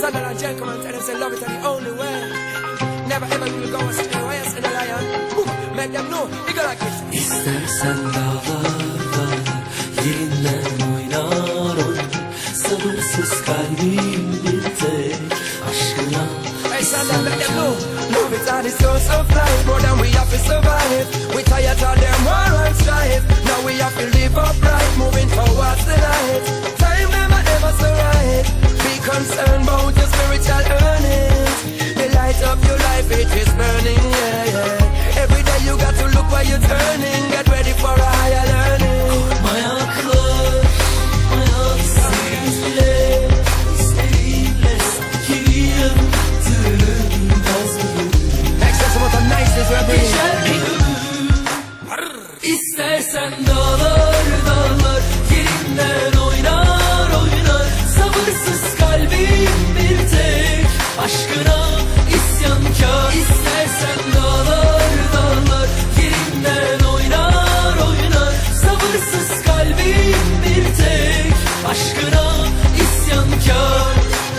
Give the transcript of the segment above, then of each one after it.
Standard and gentlemen, tell them say love is the only way. Never ever will go astray, why else in a lion? Make them know, you go like this. İstersen dağlarda yerinden oynar oynar. Sabırsız kalbim bir tek aşkına. Hey, Standard, make them know. Love is the source of life, more than we have to survive. We tired of them war and strife. Now we have to live upright, moving towards the light. Time never ever so right. Be concerned about your spiritual earnings. The light of your life, it is burning, yeah, yeah. Every day you got to look where you're turning. Get ready for a higher learning. Ayaklar, ayaksızle, seninle sanki yaptığım gazlı. Excess amount of niceness we're bringing. Geçer bir ömür, İstersen dağlar dağlar, yerinden oynar oynar. Sabırsız kalbim bir tek aşkına isyankar. İstersen dağlar dağlar, yerinden oynar oynar. Sabırsız kalbim bir tek aşkına isyankar.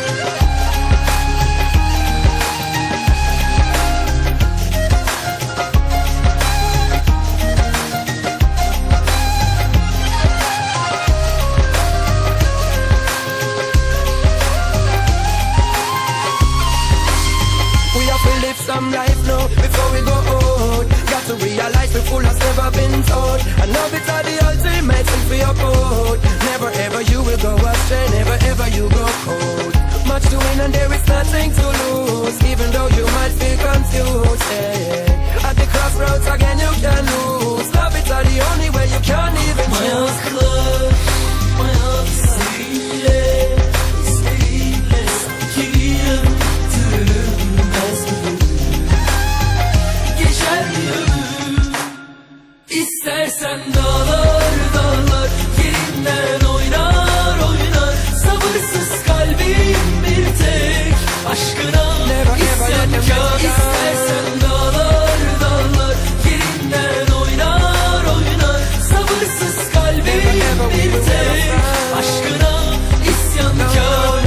Some life now before we go out. Got to realize we're full as never been told. And love it's the ultimate thing for your code. Never ever you will go astray, never ever you go cold. Much to win and there is nothing to lose. Even though you might feel confused, yeah. At the crossroads again you can lose. Love it's the only way you can even choose. Ayaklar, ayaksızle, seninle sanki yaptığım gazlı. Geçer bir ömür, İstersen dağlar dağlar, yerinden oynar oynar. Sabırsız kalbim bir tek aşkına isyankar. İstersen dağlar dağlar, yerinden oynar oynar. Sabırsız kalbim bir tek aşkına isyankar.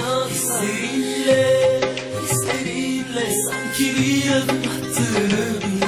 Seninle sanki bir adım attığım